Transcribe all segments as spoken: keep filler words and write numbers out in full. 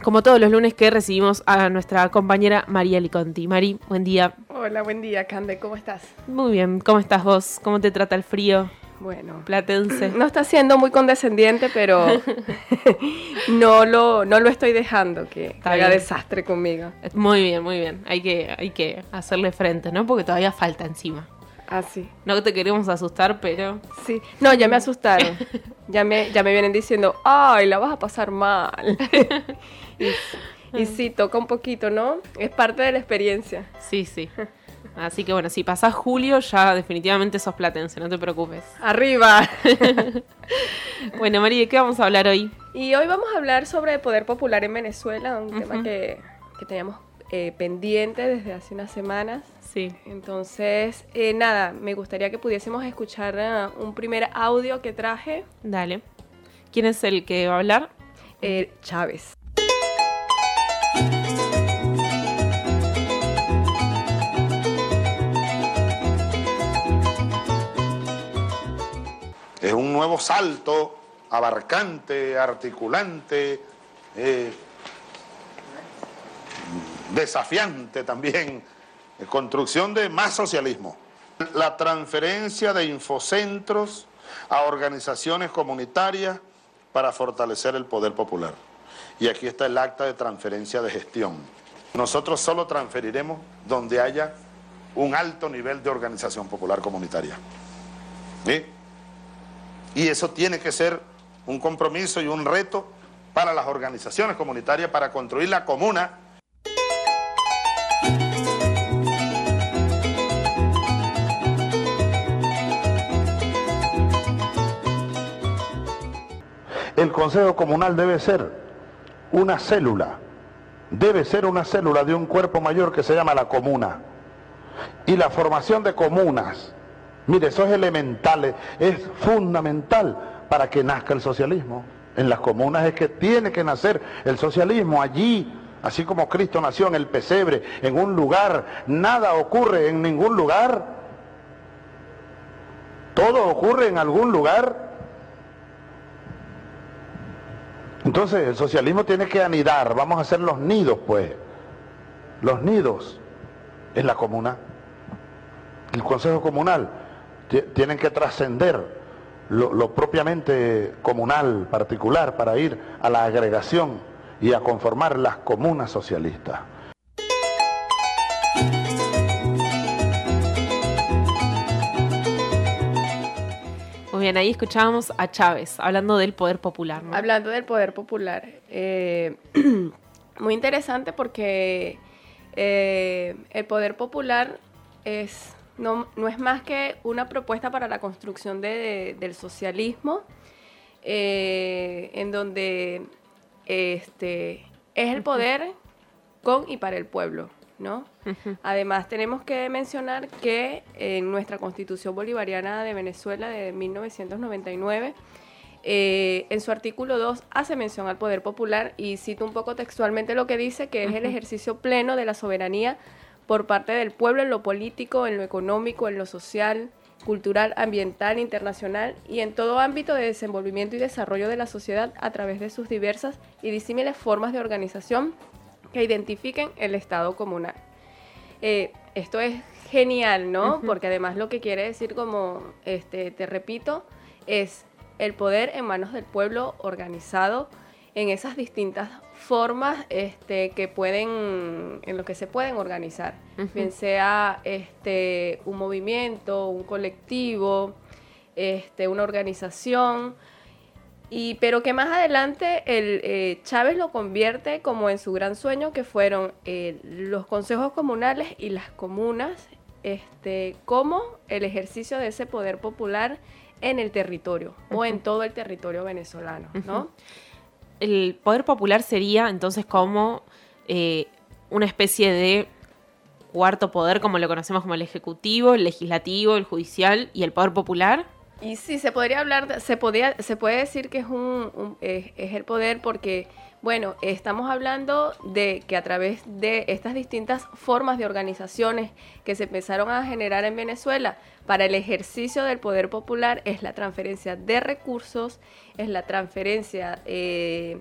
como todos los lunes que recibimos a nuestra compañera María Liconti. Mari, buen día. Hola, buen día, Cande, ¿cómo estás? Muy bien, ¿cómo estás vos? ¿Cómo te trata el frío? Bueno, platense. No está siendo muy condescendiente, pero no lo no lo estoy dejando que, que haga desastre conmigo. Muy bien, muy bien. Hay que, hay que hacerle frente, ¿no? Porque todavía falta encima. Ah, sí. No te queremos asustar, pero... Sí. No, ya me asustaron. Ya me, ya me vienen diciendo, ¡ay, la vas a pasar mal! y, y sí, toca un poquito, ¿no? Es parte de la experiencia. Sí, sí. Así que bueno, si pasás julio, ya definitivamente sos platense, no te preocupes. ¡Arriba! Bueno, María, ¿de qué vamos a hablar hoy? Y hoy vamos a hablar sobre el poder popular en Venezuela, un uh-huh. tema que, que teníamos eh, pendiente desde hace unas semanas. Sí. Entonces, eh, nada, me gustaría que pudiésemos escuchar uh, un primer audio que traje. Dale. ¿Quién es el que va a hablar? Eh, Chávez. Es un nuevo salto abarcante, articulante, eh, desafiante también, eh, construcción de más socialismo. La transferencia de infocentros a organizaciones comunitarias para fortalecer el poder popular. Y aquí está el acta de transferencia de gestión. Nosotros solo transferiremos donde haya un alto nivel de organización popular comunitaria. ¿Sí? Y eso tiene que ser un compromiso y un reto para las organizaciones comunitarias para construir la comuna. El Consejo Comunal debe ser una célula, debe ser una célula de un cuerpo mayor que se llama la comuna. Y la formación de comunas, mire, eso es elemental, es fundamental para que nazca el socialismo. En las comunas es que tiene que nacer el socialismo. Allí, así como Cristo nació en el pesebre, en un lugar, nada ocurre en ningún lugar. Todo ocurre en algún lugar. Entonces el socialismo tiene que anidar, vamos a hacer los nidos pues. Los nidos en la comuna. El Consejo Comunal tienen que trascender lo, lo propiamente comunal, particular, para ir a la agregación y a conformar las comunas socialistas. Muy bien, ahí escuchábamos a Chávez hablando del poder popular, ¿no? Hablando del poder popular. Eh, muy interesante porque eh, el poder popular es... No, no es más que una propuesta para la construcción de, de, del socialismo, eh, en donde este, es el poder con y para el pueblo, ¿no? Uh-huh. Además, tenemos que mencionar que en nuestra Constitución Bolivariana de Venezuela de mil novecientos noventa y nueve, eh, en su artículo dos hace mención al poder popular y cito un poco textualmente lo que dice, que es uh-huh. el ejercicio pleno de la soberanía por parte del pueblo en lo político, en lo económico, en lo social, cultural, ambiental, internacional y en todo ámbito de desenvolvimiento y desarrollo de la sociedad a través de sus diversas y disímiles formas de organización que identifiquen el Estado comunal. Eh, esto es genial, ¿no? Uh-huh. Porque además lo que quiere decir, como este, te repito, es el poder en manos del pueblo organizado en esas distintas formas este, que pueden, en lo que se pueden organizar, uh-huh. bien sea este, un movimiento, un colectivo, este, una organización, y, pero que más adelante el, eh, Chávez lo convierte como en su gran sueño, que fueron eh, los consejos comunales y las comunas, este, como el ejercicio de ese poder popular en el territorio, uh-huh. o en todo el territorio venezolano, ¿no? Uh-huh. El poder popular sería entonces como eh, una especie de cuarto poder, como lo conocemos como el ejecutivo, el legislativo, el judicial y el poder popular. Y sí, se podría hablar, de, se podría, se puede decir que es un, un es, es el poder porque, bueno, estamos hablando de que a través de estas distintas formas de organizaciones que se empezaron a generar en Venezuela para el ejercicio del poder popular es la transferencia de recursos, es la transferencia eh,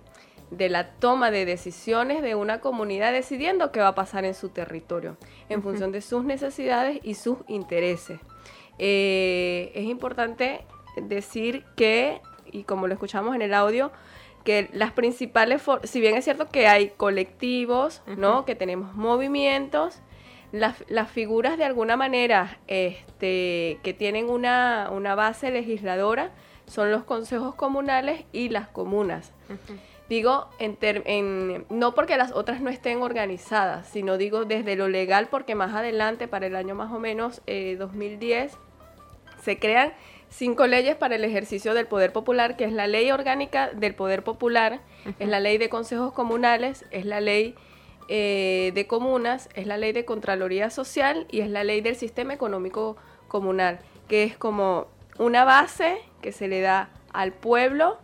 de la toma de decisiones de una comunidad decidiendo qué va a pasar en su territorio, en uh-huh. función de sus necesidades y sus intereses. Eh, es importante decir que, y como lo escuchamos en el audio, que las principales, for- si bien es cierto que hay colectivos, uh-huh. ¿no? Que tenemos movimientos, las, las figuras de alguna manera este, que tienen una, una base legisladora son los consejos comunales y las comunas. Uh-huh. Digo, en ter- en, no porque las otras no estén organizadas, sino digo desde lo legal, porque más adelante, para el año más o menos eh, dos mil diez, se crean cinco leyes para el ejercicio del poder popular, que es la Ley Orgánica del Poder Popular, uh-huh. es la Ley de Consejos Comunales, es la Ley eh, de Comunas, es la Ley de Contraloría Social y es la Ley del Sistema Económico Comunal, que es como una base que se le da al pueblo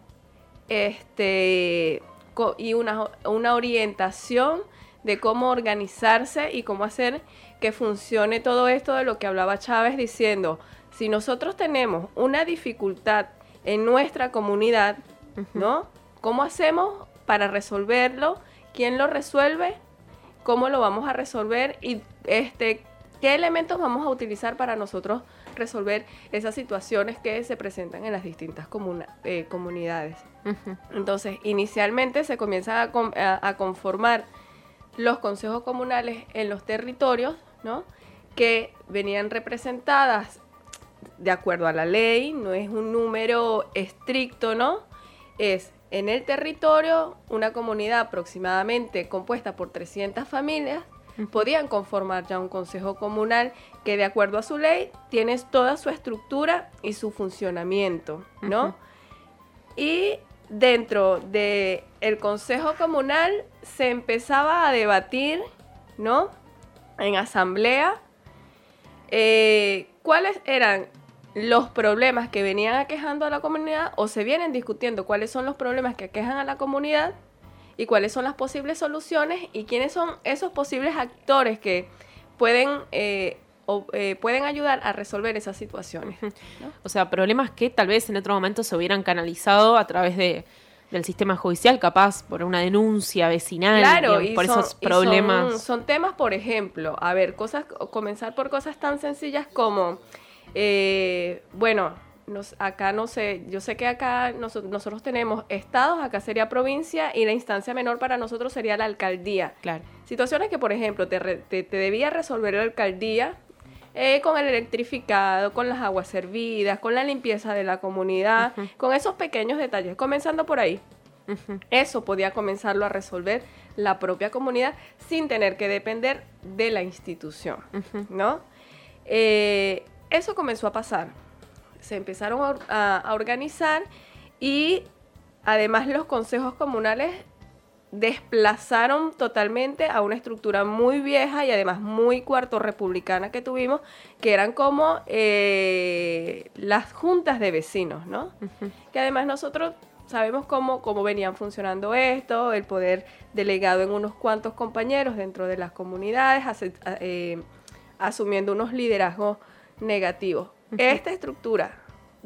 este, co- y una, una orientación de cómo organizarse y cómo hacer que funcione todo esto de lo que hablaba Chávez diciendo, si nosotros tenemos una dificultad en nuestra comunidad, uh-huh. ¿no? ¿Cómo hacemos para resolverlo? ¿Quién lo resuelve? ¿Cómo lo vamos a resolver? Y este, ¿qué elementos vamos a utilizar para nosotros resolver esas situaciones que se presentan en las distintas comuna- eh, comunidades? Uh-huh. Entonces, inicialmente se comienzan a, com- a, a conformar los consejos comunales en los territorios, ¿no? Que venían representadas de acuerdo a la ley, no es un número estricto, ¿no? Es en el territorio una comunidad aproximadamente compuesta por trescientas familias, uh-huh. podían conformar ya un consejo comunal que de acuerdo a su ley tiene toda su estructura y su funcionamiento, ¿no? Uh-huh. Y dentro del consejo comunal se empezaba a debatir, ¿no? En asamblea, eh, cuáles eran los problemas que venían aquejando a la comunidad o se vienen discutiendo cuáles son los problemas que aquejan a la comunidad y cuáles son las posibles soluciones y quiénes son esos posibles actores que pueden, eh, o, eh, pueden ayudar a resolver esas situaciones, ¿no? O sea, problemas que tal vez en otro momento se hubieran canalizado a través de, del sistema judicial, capaz por una denuncia vecinal, claro, digamos, y por son, esos problemas. Y son, son temas, por ejemplo, a ver, cosas, comenzar por cosas tan sencillas como, eh, bueno, nos, acá no sé, yo sé que acá nos, nosotros tenemos estados, acá sería provincia y la instancia menor para nosotros sería la alcaldía. Claro. Situaciones que, por ejemplo, te, re, te, te debía resolver la alcaldía eh, con el electrificado, con las aguas servidas, con la limpieza de la comunidad, uh-huh. con esos pequeños detalles, comenzando por ahí. Uh-huh. Eso podía comenzarlo a resolver la propia comunidad sin tener que depender de la institución, uh-huh. ¿no? Eh, eso comenzó a pasar. Se empezaron a, a organizar y además los consejos comunales desplazaron totalmente a una estructura muy vieja y además muy cuarto republicana que tuvimos, que eran como eh, las juntas de vecinos, ¿no? Uh-huh. Que además nosotros sabemos cómo, cómo venían funcionando esto, el poder delegado en unos cuantos compañeros dentro de las comunidades, hace, eh, asumiendo unos liderazgos negativos. Uh-huh. Esta estructura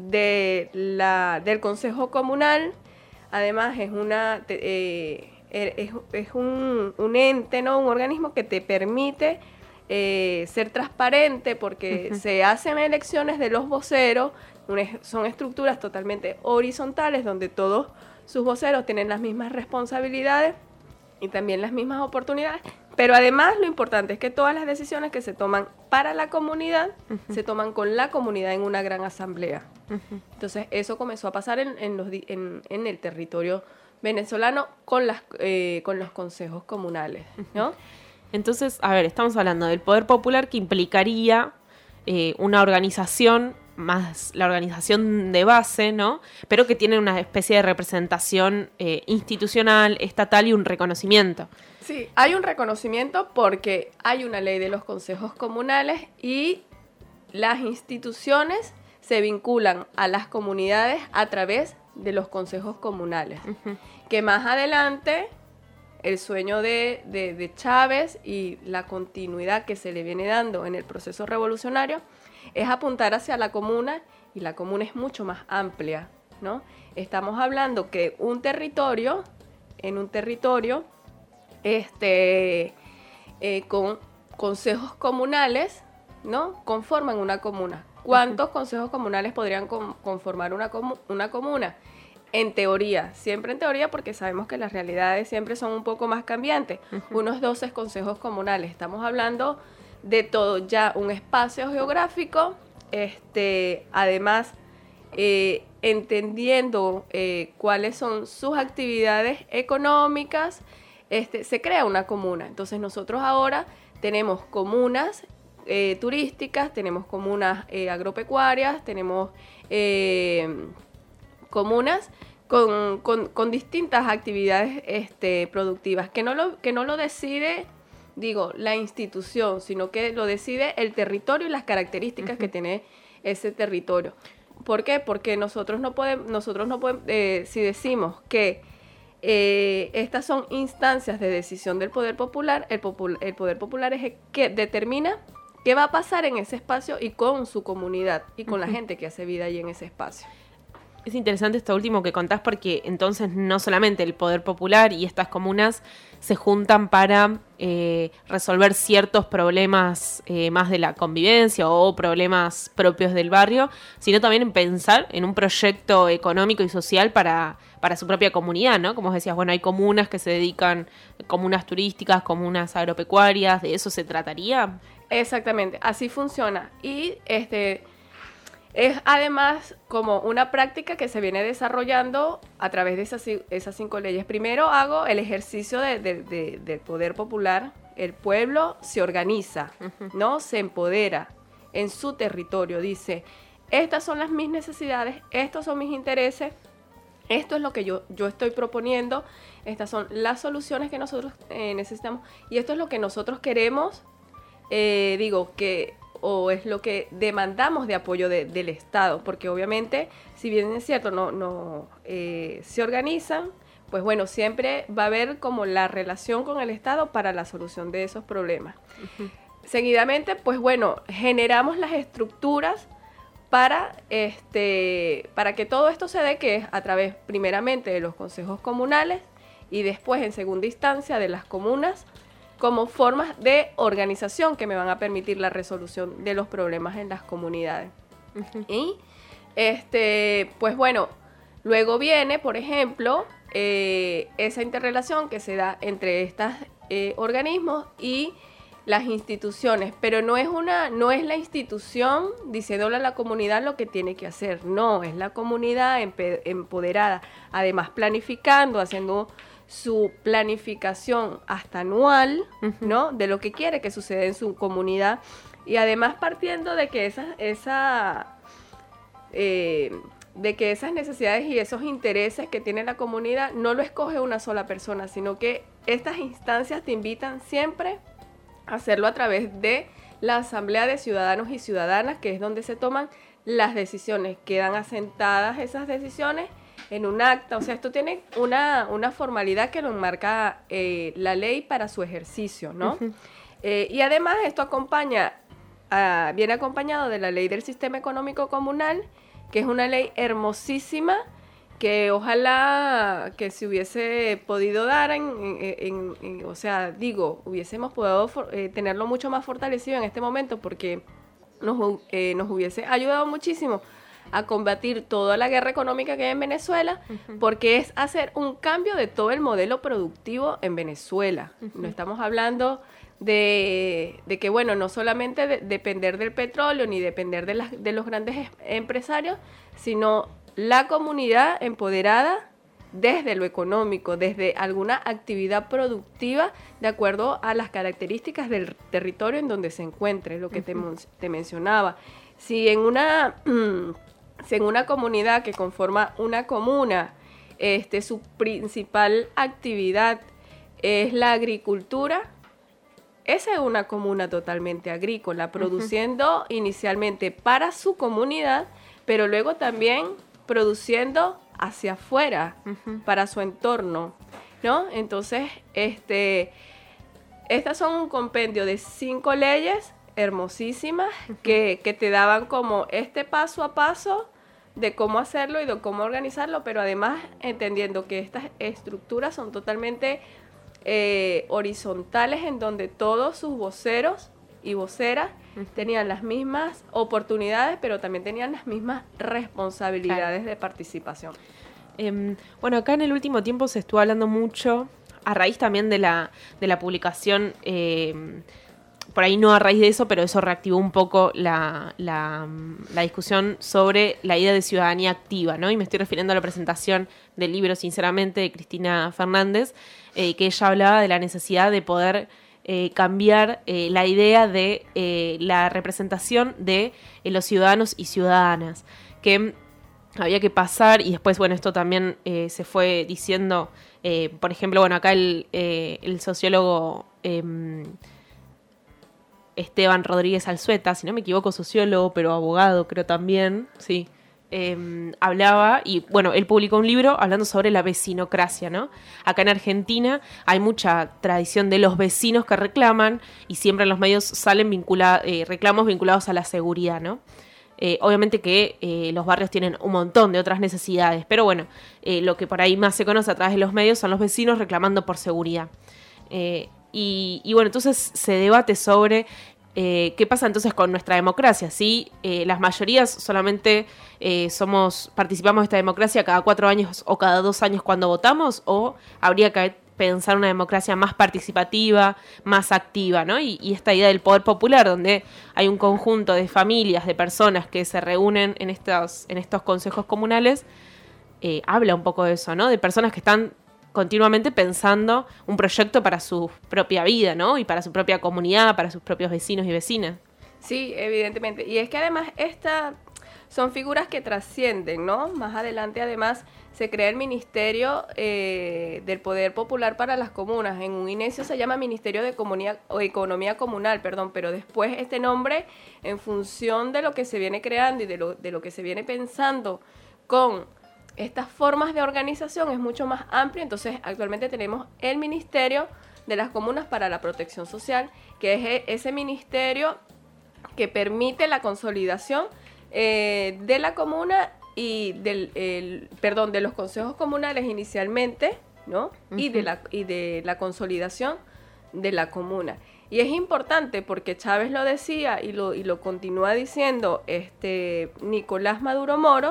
de la, del Consejo Comunal, además es una... Eh, Es, es un, un ente, ¿no? Un organismo que te permite eh, ser transparente porque uh-huh. se hacen elecciones de los voceros, una, son estructuras totalmente horizontales donde todos sus voceros tienen las mismas responsabilidades y también las mismas oportunidades, pero además lo importante es que todas las decisiones que se toman para la comunidad uh-huh. se toman con la comunidad en una gran asamblea. Uh-huh. Entonces eso comenzó a pasar en, en, los, en, en el territorio venezolano con las eh, con los consejos comunales, ¿no? Entonces, a ver, estamos hablando del poder popular que implicaría eh, una organización, más la organización de base, ¿no? Pero que tiene una especie de representación eh, institucional, estatal y un reconocimiento. Sí, hay un reconocimiento porque hay una ley de los consejos comunales y las instituciones se vinculan a las comunidades a través de los consejos comunales, uh-huh. que más adelante el sueño de, de, de Chávez y la continuidad que se le viene dando en el proceso revolucionario es apuntar hacia la comuna, y la comuna es mucho más amplia, ¿no? Estamos hablando que un territorio en un territorio este, eh, con consejos comunales, ¿no? Conforman una comuna. ¿Cuántos uh-huh. consejos comunales podrían com- conformar una, comu- una comuna? En teoría, siempre en teoría, porque sabemos que las realidades siempre son un poco más cambiantes. Uh-huh. Unos doce consejos comunales. Estamos hablando de todo, ya un espacio geográfico, este, además eh, entendiendo eh, cuáles son sus actividades económicas, este, se crea una comuna. Entonces nosotros ahora tenemos comunas eh, turísticas, tenemos comunas eh, agropecuarias, tenemos eh, comunas con, con, con distintas actividades este, productivas, que no lo, que no lo decide, digo, la institución, sino que lo decide el territorio y las características uh-huh. que tiene ese territorio. ¿Por qué? Porque nosotros no podemos, nosotros no podemos, eh, si decimos que eh, estas son instancias de decisión del poder popular, el, popul- el poder popular es el que determina qué va a pasar en ese espacio y con su comunidad y con uh-huh. la gente que hace vida allí en ese espacio. Es interesante esto último que contás, porque entonces no solamente el poder popular y estas comunas se juntan para eh, resolver ciertos problemas eh, más de la convivencia o problemas propios del barrio, sino también en pensar en un proyecto económico y social para, para su propia comunidad, ¿no? Como decías, bueno, hay comunas que se dedican, comunas turísticas, comunas agropecuarias, ¿de eso se trataría? Exactamente, así funciona. Y este... es además como una práctica que se viene desarrollando a través de esas, esas cinco leyes. Primero hago el ejercicio de, de, de, del poder popular. El pueblo se organiza, uh-huh. ¿no? Se empodera en su territorio. Dice, estas son las mis necesidades, estos son mis intereses, esto es lo que yo, yo estoy proponiendo, estas son las soluciones que nosotros eh, necesitamos y esto es lo que nosotros queremos, eh, digo, que... o es lo que demandamos de apoyo de, del Estado, porque obviamente, si bien es cierto, no, no eh, se organizan, pues bueno, siempre va a haber como la relación con el Estado para la solución de esos problemas. Uh-huh. Seguidamente, pues bueno, generamos las estructuras para, este, para que todo esto se dé, que es a través primeramente de los consejos comunales y después en segunda instancia de las comunas, como formas de organización que me van a permitir la resolución de los problemas en las comunidades. Uh-huh. Y, este, pues bueno, luego viene, por ejemplo, eh, esa interrelación que se da entre estos eh, organismos y las instituciones, pero no es una, no es la institución diciéndole a la comunidad lo que tiene que hacer, no, es la comunidad empe- empoderada, además planificando, haciendo su planificación hasta anual, uh-huh. ¿no? De lo que quiere que suceda en su comunidad y además partiendo de que esa, esa eh, de que esas necesidades y esos intereses que tiene la comunidad no lo escoge una sola persona, sino que estas instancias te invitan siempre a hacerlo a través de la Asamblea de Ciudadanos y Ciudadanas, que es donde se toman las decisiones, quedan asentadas esas decisiones en un acta, o sea, esto tiene una, una formalidad que lo enmarca eh, la ley para su ejercicio, ¿no? Uh-huh. Eh, y además esto acompaña, uh, viene acompañado de la ley del sistema económico comunal, que es una ley hermosísima, que ojalá que se hubiese podido dar, en, en, en, en, o sea, digo, hubiésemos podido for, eh, tenerlo mucho más fortalecido en este momento, porque nos, eh, nos hubiese ayudado muchísimo a combatir toda la guerra económica que hay en Venezuela, uh-huh. porque es hacer un cambio de todo el modelo productivo en Venezuela. Uh-huh. No estamos hablando de, de que, bueno, no solamente de, depender del petróleo ni depender de, las, de los grandes es, empresarios, sino la comunidad empoderada desde lo económico, desde alguna actividad productiva de acuerdo a las características del territorio en donde se encuentre, lo que uh-huh. te, te mencionaba. Si en una... Si en una comunidad que conforma una comuna, este, su principal actividad es la agricultura, esa es una comuna totalmente agrícola, produciendo uh-huh. inicialmente para su comunidad, pero luego también produciendo hacia afuera, uh-huh. para su entorno, ¿no? Entonces, este, estas son un compendio de cinco leyes hermosísimas uh-huh. que, que te daban como este paso a paso de cómo hacerlo y de cómo organizarlo, pero además entendiendo que estas estructuras son totalmente eh, horizontales, en donde todos sus voceros y voceras uh-huh. tenían las mismas oportunidades, pero también tenían las mismas responsabilidades claro. de participación. Eh, bueno, acá en el último tiempo se estuvo hablando mucho, a raíz también de la, de la publicación, eh, por ahí no a raíz de eso, pero eso reactivó un poco la, la, la discusión sobre la idea de ciudadanía activa, ¿no? Y me estoy refiriendo a la presentación del libro, sinceramente, de Cristina Fernández, eh, que ella hablaba de la necesidad de poder eh, cambiar eh, la idea de eh, la representación de eh, los ciudadanos y ciudadanas, que había que pasar, y después, bueno, esto también eh, se fue diciendo, eh, por ejemplo, bueno, acá el, eh, el sociólogo eh, Esteban Rodríguez Alzueta, si no me equivoco, sociólogo, pero abogado creo también, sí, eh, hablaba, y bueno, él publicó un libro hablando sobre la vecinocracia, ¿no? Acá en Argentina hay mucha tradición de los vecinos que reclaman, y siempre en los medios salen vincula- eh, reclamos vinculados a la seguridad, ¿no? Eh, obviamente que eh, los barrios tienen un montón de otras necesidades, pero bueno, eh, lo que por ahí más se conoce a través de los medios son los vecinos reclamando por seguridad. Eh, y, y bueno, entonces se debate sobre eh, qué pasa entonces con nuestra democracia, ¿sí? Eh, las mayorías solamente eh, somos participamos de esta democracia cada cuatro años o cada dos años cuando votamos, o habría que pensar una democracia más participativa, más activa, ¿no? Y, y esta idea del poder popular, donde hay un conjunto de familias, de personas que se reúnen en estos, en estos consejos comunales, eh, habla un poco de eso, ¿no? De personas que están continuamente pensando un proyecto para su propia vida, ¿no? Y para su propia comunidad, para sus propios vecinos y vecinas. Sí, evidentemente. Y es que además esta son figuras que trascienden, ¿no? Más adelante, además, se crea el Ministerio eh, del Poder Popular para las Comunas. En un inicio se llama Ministerio de Comunidad, o Economía Comunal, perdón, pero después este nombre, en función de lo que se viene creando y de lo, de lo que se viene pensando con estas formas de organización, es mucho más amplio. Entonces, actualmente tenemos el Ministerio de las Comunas para la Protección Social, que es ese ministerio que permite la consolidación eh, de la comuna y del el, perdón de los consejos comunales inicialmente, ¿no? Uh-huh. y de la y de la consolidación de la comuna. Y es importante porque Chávez lo decía y lo y lo continúa diciendo este Nicolás Maduro Moro,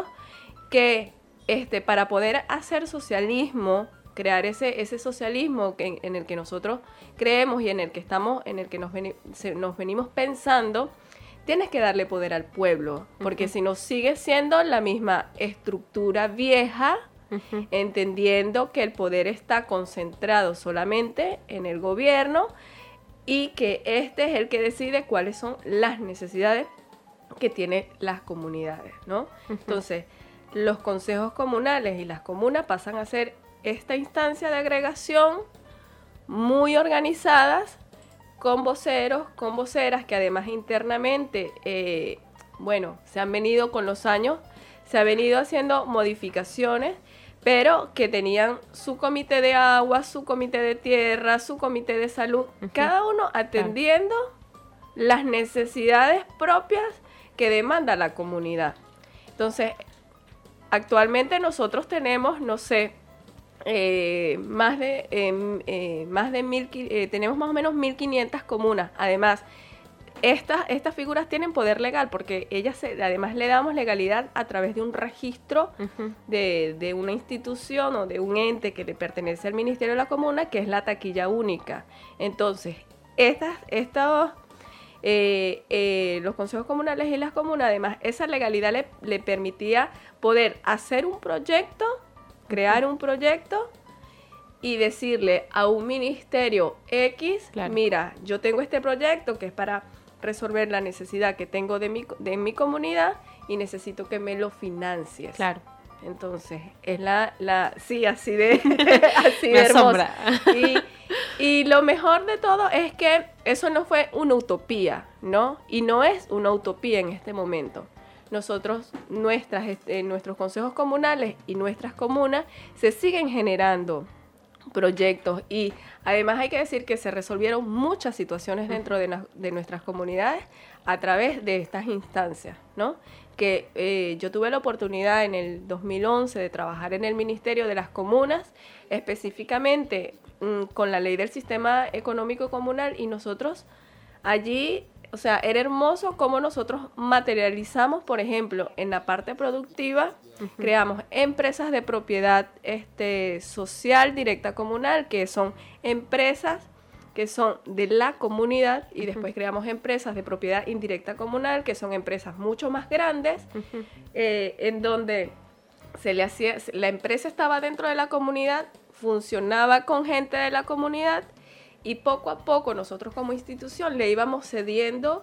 que este para poder hacer socialismo, crear ese ese socialismo que, en, en el que nosotros creemos y en el que estamos en el que nos, ven, se, nos venimos pensando, tienes que darle poder al pueblo, porque uh-huh. si no sigue siendo la misma estructura vieja, uh-huh. entendiendo que el poder está concentrado solamente en el gobierno y que este es el que decide cuáles son las necesidades que tienen las comunidades, ¿no? Uh-huh. Entonces, los consejos comunales y las comunas pasan a ser esta instancia de agregación muy organizadas, con voceros, con voceras que además internamente, eh, bueno, se han venido con los años, se ha venido haciendo modificaciones, pero que tenían su comité de agua, su comité de tierra, su comité de salud, uh-huh. cada uno atendiendo claro. las necesidades propias que demanda la comunidad. Entonces, actualmente nosotros tenemos, no sé, Eh, más de eh, eh, más de mil eh, tenemos más o menos mil quinientas comunas. Además, estas estas figuras tienen poder legal porque ellas se, además le damos legalidad a través de un registro uh-huh. de, de una institución o de un ente que le pertenece al Ministerio de la Comuna, que es la taquilla única. Entonces, estas estos eh, eh, los consejos comunales y las comunas, además, esa legalidad le, le permitía poder hacer un proyecto, crear un proyecto y decirle a un ministerio X, claro. mira, yo tengo este proyecto que es para resolver la necesidad que tengo de mi, de mi comunidad y necesito que me lo financies. Claro. Entonces, es la, la sí, así de, así de hermosa. Y, y lo mejor de todo es que eso no fue una utopía, ¿no? Y no es una utopía en este momento. Nosotros, nuestras, eh, nuestros consejos comunales y nuestras comunas se siguen generando proyectos. Y además hay que decir que se resolvieron muchas situaciones dentro de, na- de nuestras comunidades a través de estas instancias, ¿no? Que eh, yo tuve la oportunidad en el dos mil once de trabajar en el Ministerio de las Comunas, específicamente mmm, con la ley del sistema económico comunal, y nosotros allí, o sea, era hermoso cómo nosotros materializamos, por ejemplo, en la parte productiva, uh-huh. creamos empresas de propiedad este, social directa comunal, que son empresas que son de la comunidad, y después creamos empresas de propiedad indirecta comunal, que son empresas mucho más grandes, uh-huh. eh, en donde se le hacía, la empresa estaba dentro de la comunidad, funcionaba con gente de la comunidad, y poco a poco nosotros como institución le íbamos cediendo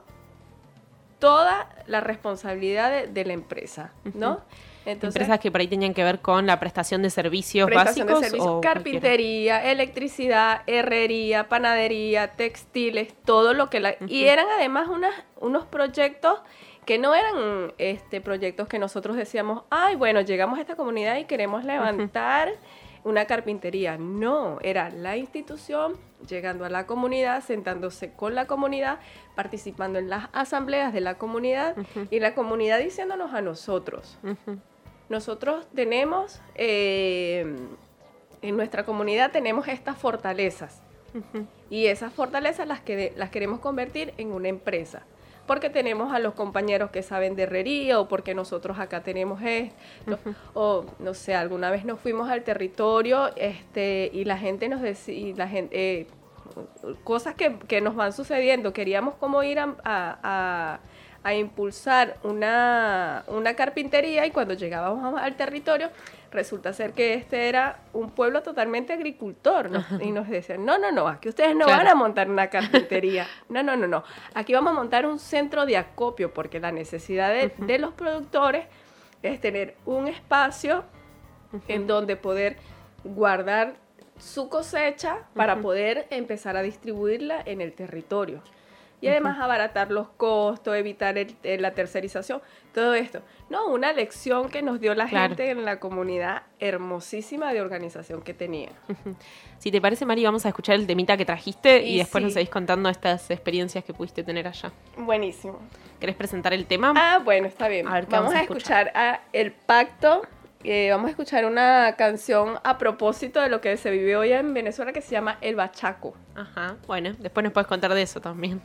toda la responsabilidad de, de la empresa, ¿no? Uh-huh. Entonces, empresas que por ahí tenían que ver con la prestación de servicios prestación básicos. De servicios, o carpintería, cualquiera. Electricidad, herrería, panadería, textiles, todo lo que la... Uh-huh. Y eran además unas, unos proyectos que no eran este, proyectos que nosotros decíamos, ay, bueno, llegamos a esta comunidad y queremos levantar uh-huh. una carpintería. No, era la institución llegando a la comunidad, sentándose con la comunidad, participando en las asambleas de la comunidad uh-huh. y la comunidad diciéndonos a nosotros. Uh-huh. Nosotros tenemos, eh, en nuestra comunidad tenemos estas fortalezas uh-huh. y esas fortalezas las, que de, las queremos convertir en una empresa. Porque tenemos a los compañeros que saben de herrería, o porque nosotros acá tenemos esto, uh-huh. o no sé, alguna vez nos fuimos al territorio este, y la gente nos decía, la gente, eh, cosas que, que nos van sucediendo, queríamos como ir a, a, a, a impulsar una, una carpintería, y cuando llegábamos al territorio resulta ser que este era un pueblo totalmente agricultor, ¿no? Uh-huh. Y nos decían, no, no, no, aquí ustedes no claro. van a montar una carpintería, no, no, no, no, aquí vamos a montar un centro de acopio, porque la necesidad de, uh-huh. de los productores es tener un espacio uh-huh. en donde poder guardar su cosecha para uh-huh. poder empezar a distribuirla en el territorio. Y además uh-huh. abaratar los costos, evitar el, el, la tercerización, todo esto. No, una lección que nos dio la claro. gente en la comunidad hermosísima de organización que tenía. Uh-huh. Si te parece, Mari, vamos a escuchar el temita que trajiste y, y después sí. nos seguís contando estas experiencias que pudiste tener allá. Buenísimo. ¿Querés presentar el tema? Ah, bueno, está bien. A ver, vamos, vamos a, a escuchar a El Pacto. Eh, vamos a escuchar una canción a propósito de lo que se vive hoy en Venezuela, que se llama El Bachaco. Ajá, bueno, después nos puedes contar de eso también.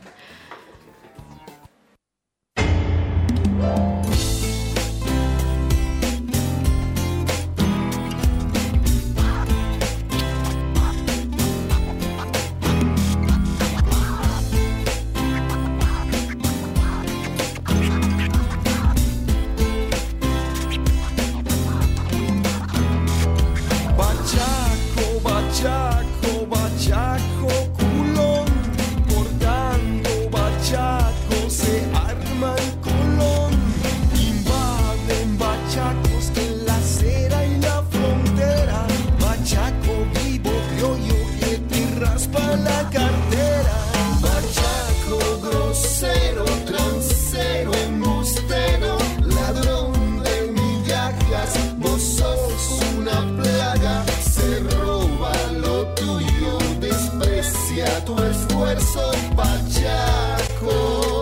Bachaco, bachaco, culón, cortando bachaco, se arma el colón, invaden bachacos en la acera y la frontera, bachaco vivo criollo que te raspa la cartera, bachaco grosero, transero, embustero, ladrón de migajas, vos sos una plaga, se roba lo tuyo, desprecia tu esfuerzo, bachaco.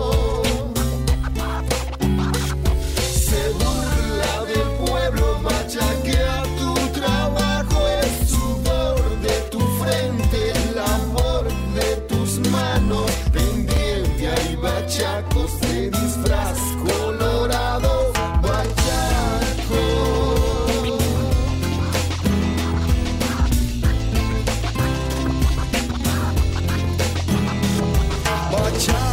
Se burla del pueblo, machaquea tu trabajo, el sudor de tu frente, el labor de tus manos, pendiente hay bachacos de disfraz colorado, bachaco. Bachaco.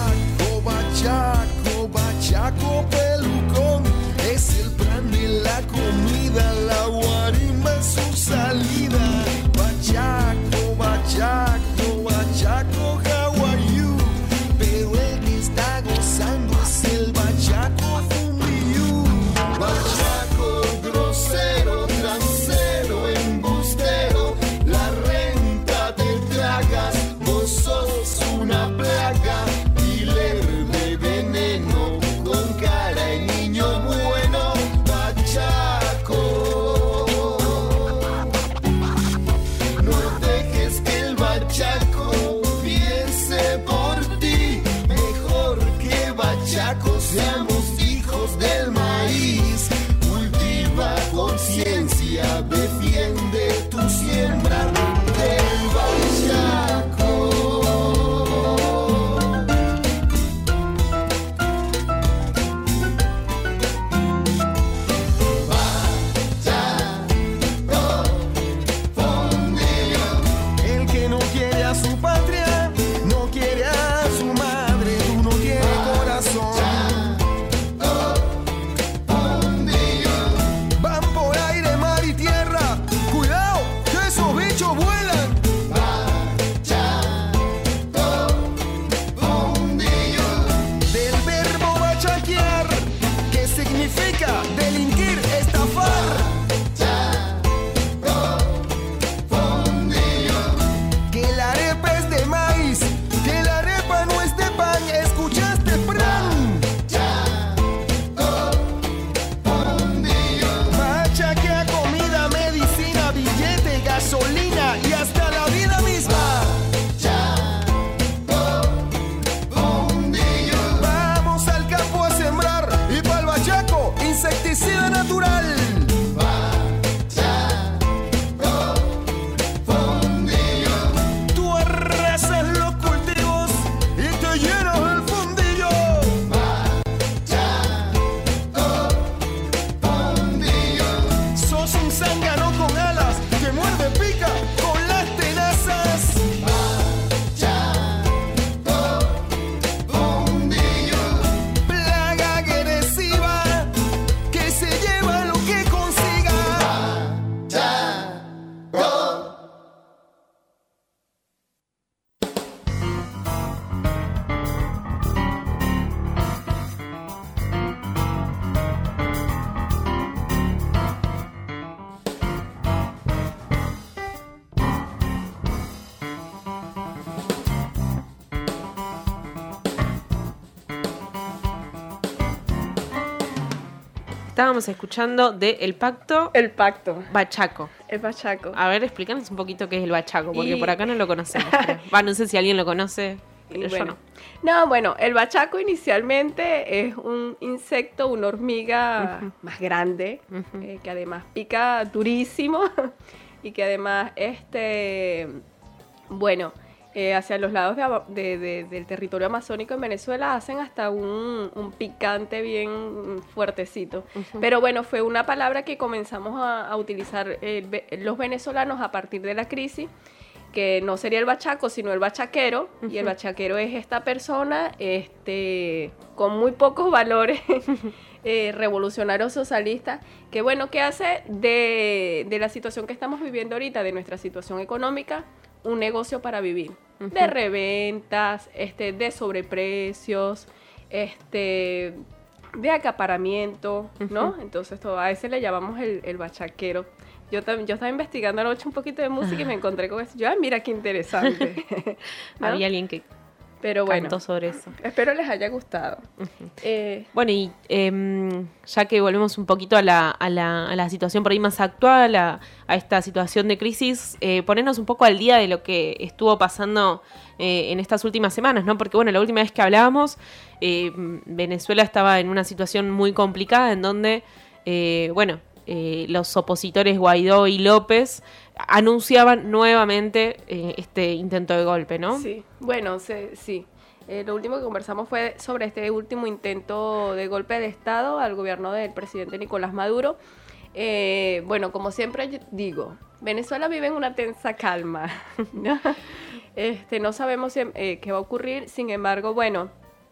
Estábamos escuchando de El Pacto El Pacto, Bachaco. el bachaco. A ver, explícanos un poquito qué es el bachaco, porque Y- por acá no lo conocemos. pero- Va, no sé si alguien lo conoce, pero Y yo bueno, no. no, bueno, el bachaco inicialmente es un insecto, una hormiga más grande, Ujú. eh, que además pica durísimo y que además, este, bueno, eh, hacia los lados de aba- de- de- del territorio amazónico en Venezuela hacen hasta un, un picante bien fuertecito. Ujú. Pero bueno, fue una palabra que comenzamos a, a utilizar eh, ve- los venezolanos a partir de la crisis, que no sería el bachaco, sino el bachaquero. Y el Ujú. bachaquero es esta persona este, con muy pocos valores eh, revolucionarios socialistas, que bueno, que hace de, de la situación que estamos viviendo ahorita, de nuestra situación económica, un negocio para vivir. Ujú. De reventas, este, de sobreprecios, este, de acaparamiento, ¿no? Ujú. Entonces todo, a ese le llamamos el, el bachaquero. Yo, tam- yo estaba investigando anoche un poquito de música y me encontré con eso. Yo, ah, mira qué interesante. ¿No? Había alguien que Pero bueno, cantó sobre eso. espero les haya gustado. Eh, Bueno, y em, ya que volvemos un poquito a la, a la, a la situación por ahí más actual, a, a esta situación de crisis, eh, ponernos un poco al día de lo que estuvo pasando eh, en estas últimas semanas, ¿no? Porque, bueno, la última vez que hablábamos, eh, Venezuela estaba en una situación muy complicada en donde, eh, bueno, eh, los opositores Guaidó y López anunciaban nuevamente eh, este intento de golpe, ¿no? Sí, bueno, se- sí. Eh, lo último que conversamos fue sobre este último intento de golpe de Estado al gobierno del presidente Nicolás Maduro. Eh, bueno, como siempre yo digo, Venezuela vive en una tensa calma, ¿no? Este, no sabemos si- eh, qué va a ocurrir, sin embargo, bueno,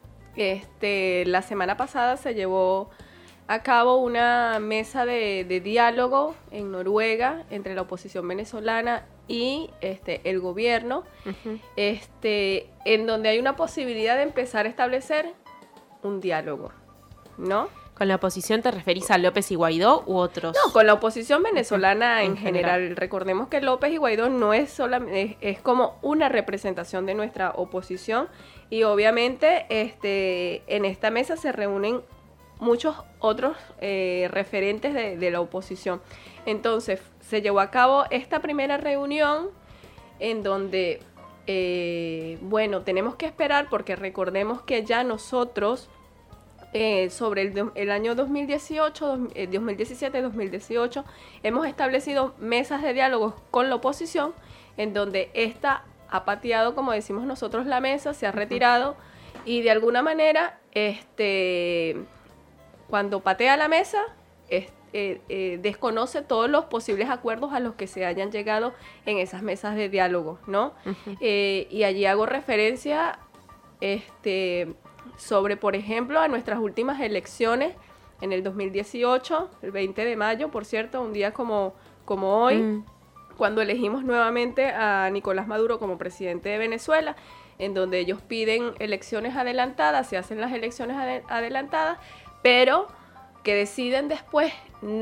este, la semana pasada se llevó a cabo una mesa de, de diálogo en Noruega entre la oposición venezolana y este, el gobierno, Ujú. este, en donde hay una posibilidad de empezar a establecer un diálogo, ¿no? ¿Con la oposición te referís a López y Guaidó u otros? No, con la oposición venezolana en, En general. general. Recordemos que López y Guaidó no es solamente, es, es como una representación de nuestra oposición y obviamente este, en esta mesa se reúnen muchos otros eh, referentes de, de la oposición. Entonces, se llevó a cabo esta primera reunión en donde, eh, bueno, tenemos que esperar porque recordemos que ya nosotros, eh, sobre el, do- el año dos mil dieciocho, dos- eh, dos mil diecisiete, dos mil dieciocho, hemos establecido mesas de diálogos con la oposición en donde esta ha pateado, como decimos nosotros, la mesa, se ha retirado y de alguna manera, este, cuando patea la mesa, es- eh, eh, desconoce todos los posibles acuerdos a los que se hayan llegado en esas mesas de diálogo, ¿no? Ujú. Eh, y allí hago referencia este, sobre, por ejemplo, a nuestras últimas elecciones en el dos mil dieciocho, el veinte de mayo, por cierto, un día como, como hoy, Mm. cuando elegimos nuevamente a Nicolás Maduro como presidente de Venezuela, en donde ellos piden elecciones adelantadas, se hacen las elecciones ade- adelantadas, pero que deciden después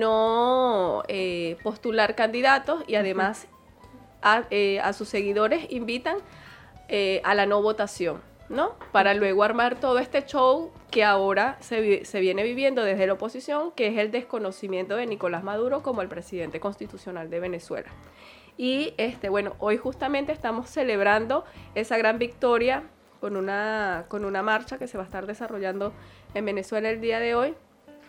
no eh, postular candidatos y además a, eh, a sus seguidores invitan eh, a la no votación, ¿no? Para luego armar todo este show que ahora se, vi- se viene viviendo desde la oposición, que es el desconocimiento de Nicolás Maduro como el presidente constitucional de Venezuela. Y este, bueno, hoy justamente estamos celebrando esa gran victoria con una, con una marcha que se va a estar desarrollando en Venezuela el día de hoy.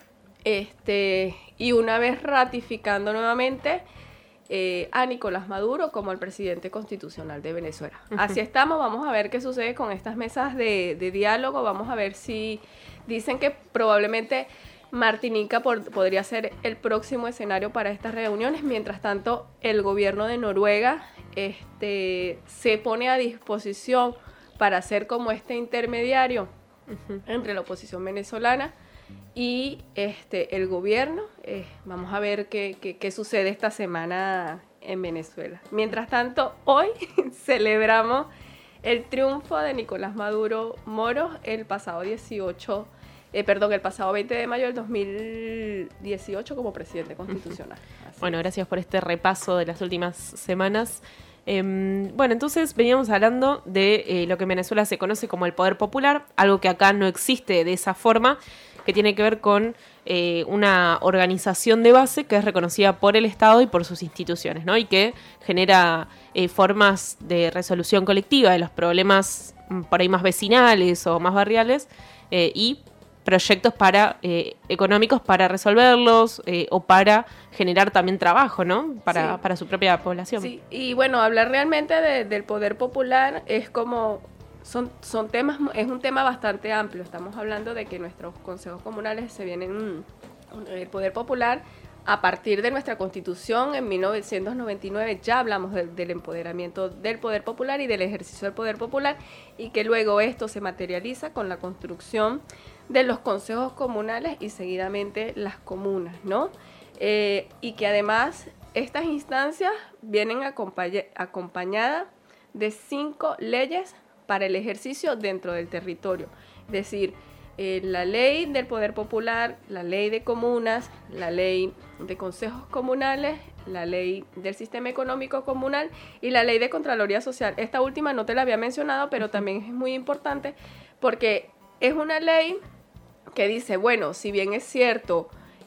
Este, y una vez ratificando nuevamente eh, a Nicolás Maduro como el presidente constitucional de Venezuela. Así estamos, vamos a ver qué sucede con estas mesas de, de diálogo, vamos a ver si dicen que probablemente Martinica por- podría ser el próximo escenario para estas reuniones. Mientras tanto, el gobierno de Noruega este, se pone a disposición para ser como este intermediario entre la oposición venezolana y este, el gobierno. Eh, vamos a ver qué, qué- qué sucede esta semana en Venezuela. Mientras tanto, hoy celebramos el triunfo de Nicolás Maduro Moros el pasado dieciocho, eh, perdón, el pasado veinte de mayo del dos mil dieciocho como presidente constitucional. Así Bueno, es. gracias por este repaso de las últimas semanas. Em, bueno, entonces veníamos hablando de eh, lo que en Venezuela se conoce como el poder popular, algo que acá no existe de esa forma. que tiene que ver con eh, una organización de base que es reconocida por el Estado y por sus instituciones, ¿no? Y que genera eh, formas de resolución colectiva de los problemas mm, por ahí más vecinales o más barriales eh, y proyectos para eh, económicos para resolverlos eh, o para generar también trabajo, ¿no? Para, Sí. para su propia población. Sí, y bueno, hablar realmente de- del poder popular es como, son, son temas, es un tema bastante amplio. Estamos hablando de que nuestros consejos comunales se vienen, mm, el poder popular, a partir de nuestra constitución en mil novecientos noventa y nueve ya hablamos de- del empoderamiento del poder popular y del ejercicio del poder popular, y que luego esto se materializa con la construcción de los consejos comunales y seguidamente las comunas, ¿no? Eh, y que además estas instancias vienen acompaña- acompañadas de cinco leyes para el ejercicio dentro del territorio. Es decir, eh, la ley del poder popular, la ley de comunas, la ley de consejos comunales, la ley del sistema económico comunal y la ley de Contraloría Social. Esta última no te la había mencionado, pero también es muy importante porque es una ley que dice, bueno, si bien es cierto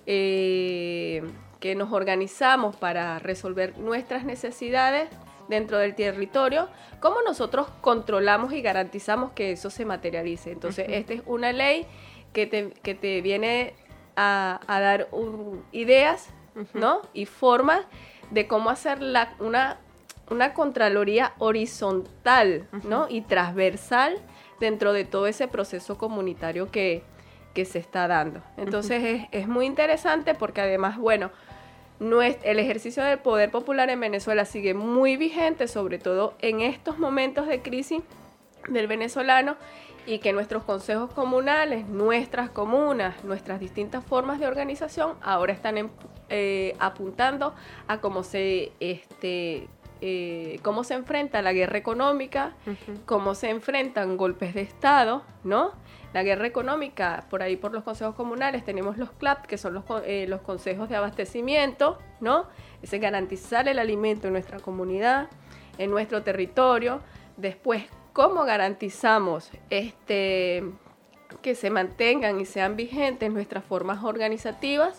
eh, que nos organizamos para resolver nuestras necesidades dentro del territorio, ¿cómo nosotros controlamos y garantizamos que eso se materialice? Entonces, Ujú. esta es una ley que te, que te viene a, a dar un- ideas, Ujú. ¿no? Y formas de cómo hacer la, una, una contraloría horizontal, ¿no? Y transversal dentro de todo ese proceso comunitario que, que se está dando. Entonces es, es muy interesante porque además, bueno, nues- el ejercicio del poder popular en Venezuela sigue muy vigente, sobre todo en estos momentos de crisis del venezolano, y que nuestros consejos comunales, nuestras comunas, nuestras distintas formas de organización ahora están en- eh, apuntando a cómo se, este, eh, cómo se enfrenta la guerra económica, Ujú. cómo se enfrentan golpes de Estado, ¿no? La guerra económica, por ahí por los consejos comunales tenemos los C L A P, que son los, co- eh, los consejos de abastecimiento, ¿no? Es garantizar el alimento en nuestra comunidad, en nuestro territorio. Después, ¿cómo garantizamos este, que se mantengan y sean vigentes nuestras formas organizativas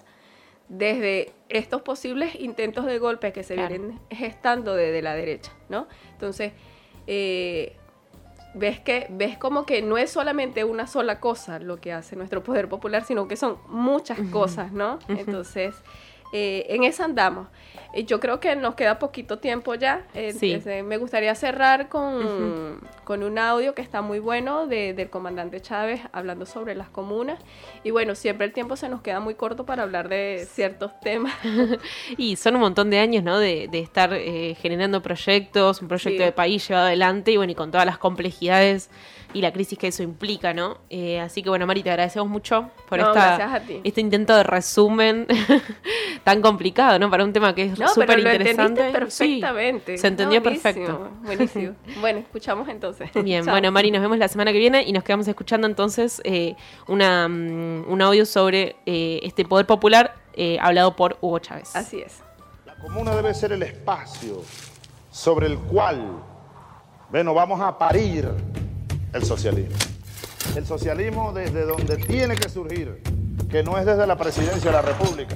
desde estos posibles intentos de golpe que se Claro. vienen gestando desde la derecha, ¿no? Entonces, eh, ves que ves como que no es solamente una sola cosa lo que hace nuestro poder popular, sino que son muchas Ujú. cosas, ¿no? Ujú. Entonces, eh, en eso andamos. Eh, yo creo que nos queda poquito tiempo ya. Eh, Sí. este, me gustaría cerrar con, Ujú. con un audio que está muy bueno de, del comandante Chávez hablando sobre las comunas. Y bueno, siempre el tiempo se nos queda muy corto para hablar de ciertos temas. Y son un montón de años, ¿no? De, de estar eh, generando proyectos, un proyecto Sí. de país llevado adelante y bueno, y con todas las complejidades y la crisis que eso implica, ¿no? Eh, así que bueno, Mari, te agradecemos mucho por No, esta, gracias a ti. este intento de resumen tan complicado, ¿no? Para un tema que es No, súper pero lo interesante. entendiste perfectamente. Sí, se entendió Buenísimo, perfecto. Buenísimo. Bueno, escuchamos entonces. Bien, Chao. bueno, Mari, nos vemos la semana que viene y nos quedamos escuchando entonces eh, una, mm, un audio sobre eh, este poder popular eh, hablado por Hugo Chávez. Así es. La comuna debe ser el espacio sobre el cual, bueno, vamos a parir el socialismo. El socialismo desde donde tiene que surgir, que no es desde la presidencia de la República.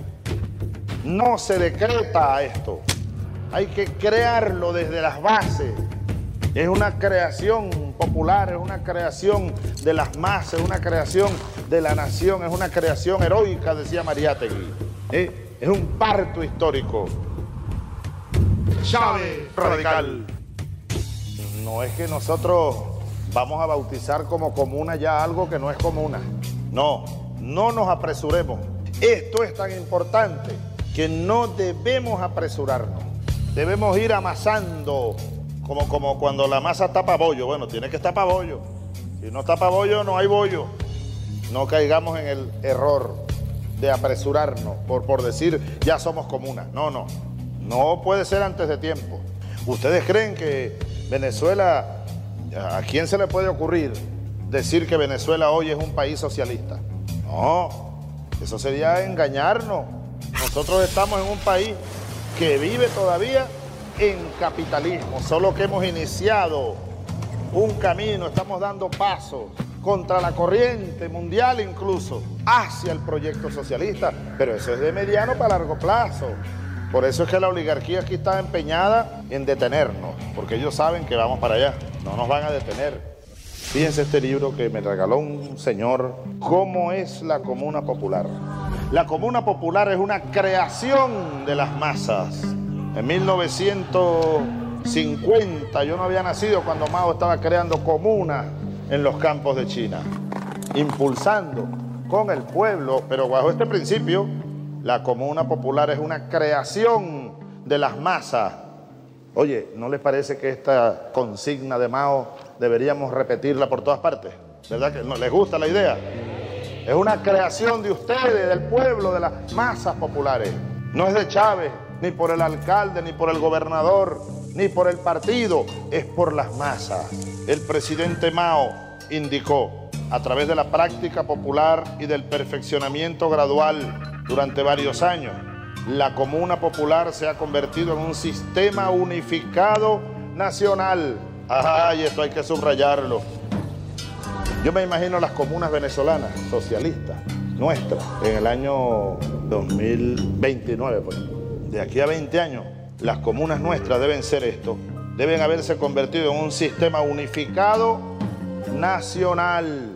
No se decreta esto. Hay que crearlo desde las bases. Es una creación popular, es una creación de las masas, es una creación de la nación, es una creación heroica, decía Mariátegui. ¿Eh? Es un parto histórico. Chávez radical. No es que nosotros vamos a bautizar como comuna ya algo que no es comuna. No, no nos apresuremos. Esto es tan importante que no debemos apresurarnos. Debemos ir amasando como, como cuando la masa tapa bollo. Bueno, tiene que estar para bollo. Si no tapa bollo, no hay bollo. No caigamos en el error de apresurarnos por, por decir ya somos comuna. No, no. No puede ser antes de tiempo. ¿Ustedes creen que Venezuela, a quién se le puede ocurrir decir que Venezuela hoy es un país socialista? No, eso sería engañarnos. Nosotros estamos en un país que vive todavía en capitalismo, solo que hemos iniciado un camino, estamos dando pasos contra la corriente mundial incluso, hacia el proyecto socialista, pero eso es de mediano para largo plazo. Por eso es que la oligarquía aquí está empeñada en detenernos, porque ellos saben que vamos para allá, no nos van a detener. Fíjense este libro que me regaló un señor, ¿Cómo es la Comuna Popular? La Comuna Popular es una creación de las masas. En mil novecientos cincuenta, yo no había nacido cuando Mao estaba creando comunas en los campos de China, impulsando con el pueblo, pero bajo este principio, la Comuna Popular es una creación de las masas. Oye, ¿no les parece que esta consigna de Mao deberíamos repetirla por todas partes? ¿Verdad que no les gusta la idea? Es una creación de ustedes, del pueblo, de las masas populares. No es de Chávez, ni por el alcalde, ni por el gobernador, ni por el partido, es por las masas. El presidente Mao indicó, a través de la práctica popular y del perfeccionamiento gradual durante varios años, la Comuna Popular se ha convertido en un sistema unificado nacional. ¡Ay, esto hay que subrayarlo! Yo me imagino las comunas venezolanas, socialistas, nuestras, en el año dos mil veintinueve, pues. De aquí a veinte años, las comunas nuestras deben ser esto, deben haberse convertido en un sistema unificado nacional.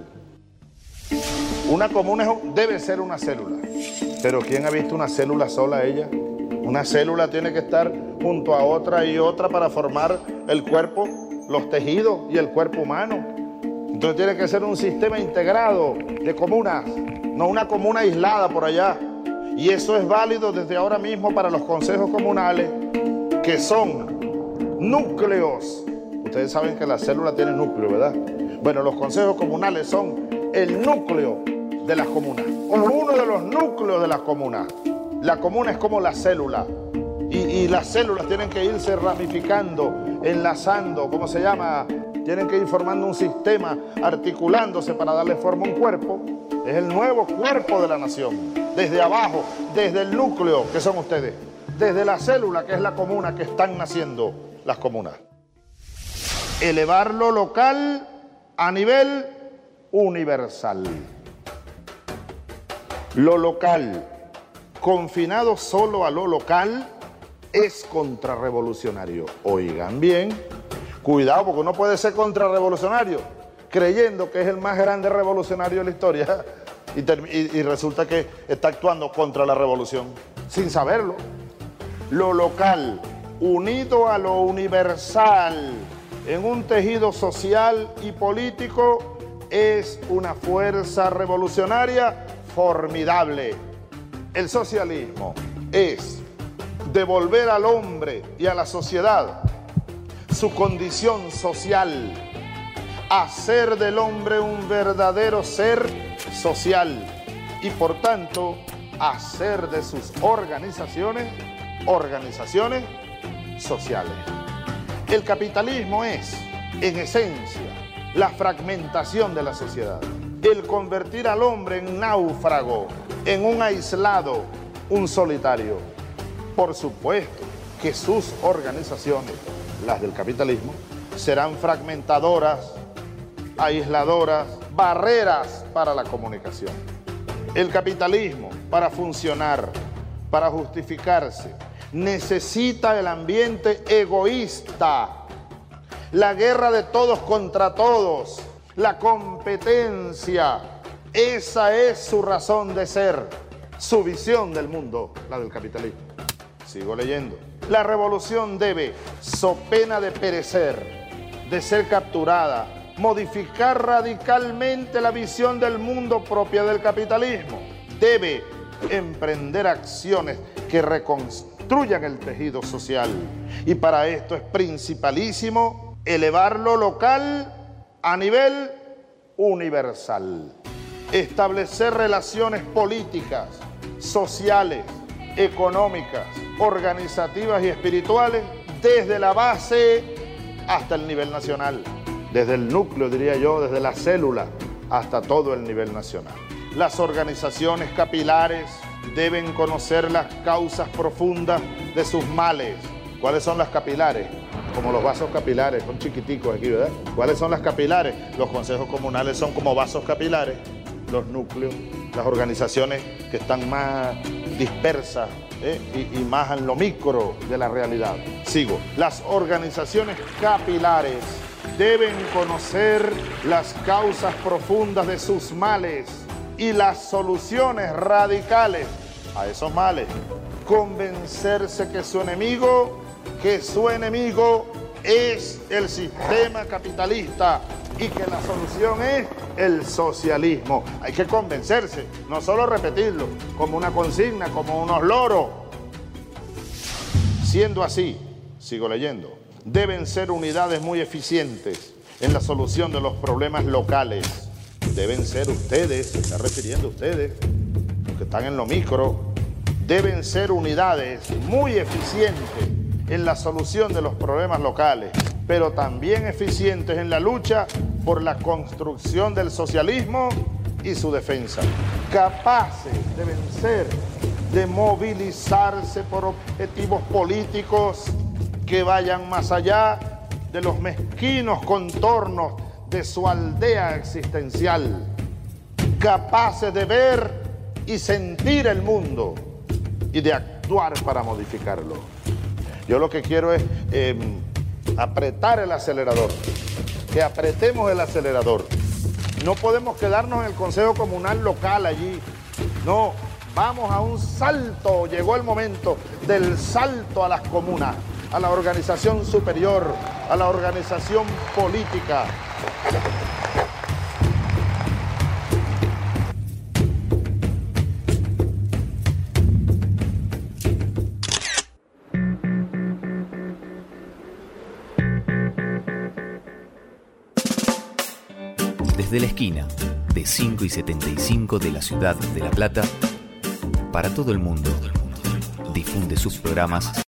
Una comuna debe ser una célula, pero ¿quién ha visto una célula sola ella? Una célula tiene que estar junto a otra y otra para formar el cuerpo, los tejidos y el cuerpo humano. Entonces tiene que ser un sistema integrado de comunas, no una comuna aislada por allá. Y eso es válido desde ahora mismo para los consejos comunales, que son núcleos. Ustedes saben que la célula tiene núcleo, ¿verdad? Bueno, los consejos comunales son el núcleo de las comunas, o uno de los núcleos de las comunas. La comuna es como la célula, y, y las células tienen que irse ramificando, enlazando, ¿cómo se llama? Tienen que ir formando un sistema, articulándose para darle forma a un cuerpo. Es el nuevo cuerpo de la nación, desde abajo, desde el núcleo, que son ustedes, desde la célula, que es la comuna, que están naciendo las comunas. Elevar lo local a nivel universal. Lo local, confinado solo a lo local, es contrarrevolucionario. Oigan bien, cuidado, porque uno puede ser contrarrevolucionario creyendo que es el más grande revolucionario de la historia y, y, y resulta que está actuando contra la revolución sin saberlo. Lo local, unido a lo universal, en un tejido social y político, es una fuerza revolucionaria formidable. El socialismo es devolver al hombre y a la sociedad su condición social, hacer del hombre un verdadero ser social y por tanto hacer de sus organizaciones, organizaciones sociales. El capitalismo es, en esencia, la fragmentación de la sociedad, el convertir al hombre en náufrago, en un aislado, un solitario. Por supuesto que sus organizaciones, las del capitalismo, serán fragmentadoras, aisladoras, barreras para la comunicación. El capitalismo, para funcionar, para justificarse, necesita el ambiente egoísta, la guerra de todos contra todos, la competencia. Esa es su razón de ser, su visión del mundo, la del capitalismo. Sigo leyendo. La revolución debe, so pena de perecer, de ser capturada, modificar radicalmente la visión del mundo propia del capitalismo. Debe emprender acciones que reconstruyan el tejido social. Y para esto es principalísimo elevar lo local a nivel universal. Establecer relaciones políticas, sociales, económicas, organizativas y espirituales desde la base hasta el nivel nacional. Desde el núcleo, diría yo, desde la célula hasta todo el nivel nacional. Las organizaciones capilares deben conocer las causas profundas de sus males. ¿Cuáles son las capilares? como los vasos capilares, son chiquiticos aquí, ¿verdad? ¿Cuáles son las capilares? Los consejos comunales son como vasos capilares, los núcleos, las organizaciones que están más dispersas, ¿eh? y, y más en lo micro de la realidad. Sigo. Las organizaciones capilares deben conocer las causas profundas de sus males y las soluciones radicales a esos males. Convencerse que su enemigo, que su enemigo es el sistema capitalista y que la solución es el socialismo. Hay que convencerse, no solo repetirlo como una consigna, como unos loros. Siendo así, sigo leyendo, deben ser unidades muy eficientes en la solución de los problemas locales. Deben ser ustedes, se está refiriendo a ustedes, los que están en lo micro, deben ser unidades muy eficientes en la solución de los problemas locales, pero también eficientes en la lucha por la construcción del socialismo y su defensa. Capaces deben ser de movilizarse por objetivos políticos que vayan más allá de los mezquinos contornos de su aldea existencial. Capaces de ver y sentir el mundo y de actuar para modificarlo. Yo lo que quiero es eh, apretar el acelerador, que apretemos el acelerador. No podemos quedarnos en el Consejo Comunal local allí. No, vamos a un salto. Llegó el momento del salto a las comunas, a la organización superior, a la organización política. Desde la esquina de cinco y setenta y cinco de la ciudad de La Plata, para todo el mundo, difunde sus programas